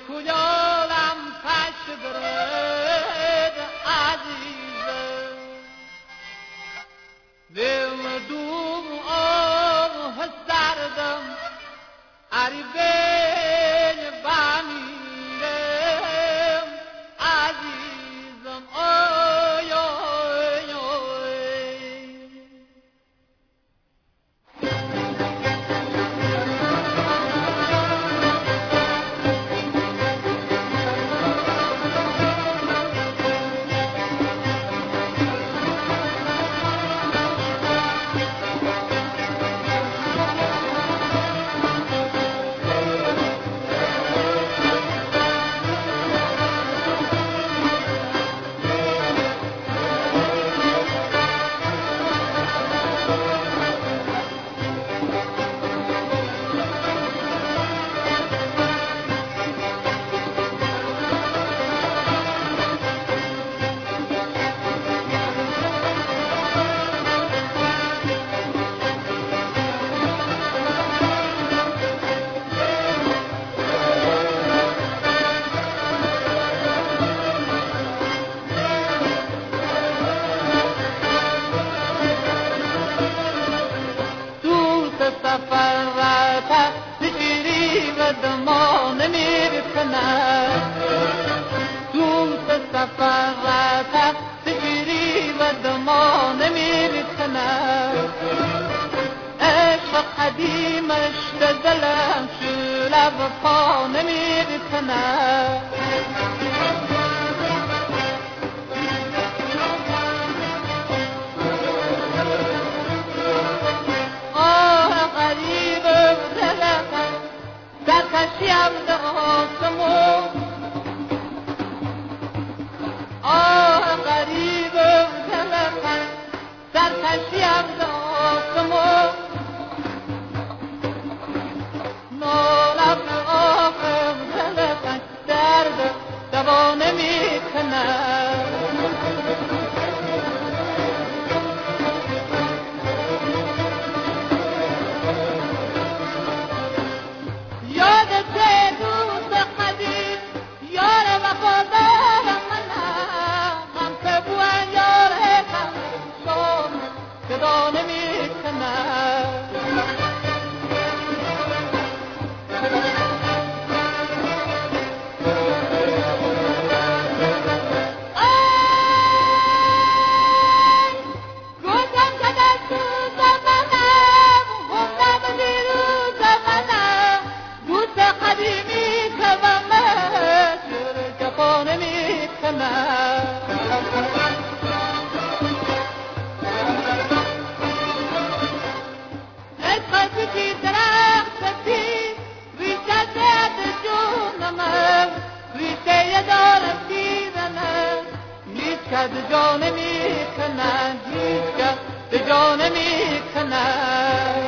کجالم پشت برد عزیزم دل دوم آه سردم عریبین بمیرم عزیزم آی آی آی سفر رفت شیری و دمان میرسند دوست سفر رفت شیری و دمان میرسند عشق قدیمش به دلم شوره و پا نمیرسند سرکشیم در آسمون آه غریبم دلم سرکشیم در آسمون نالم آخر دلم درد دوا نمی‌کند جان می کنند هیچ کس به جان می کنند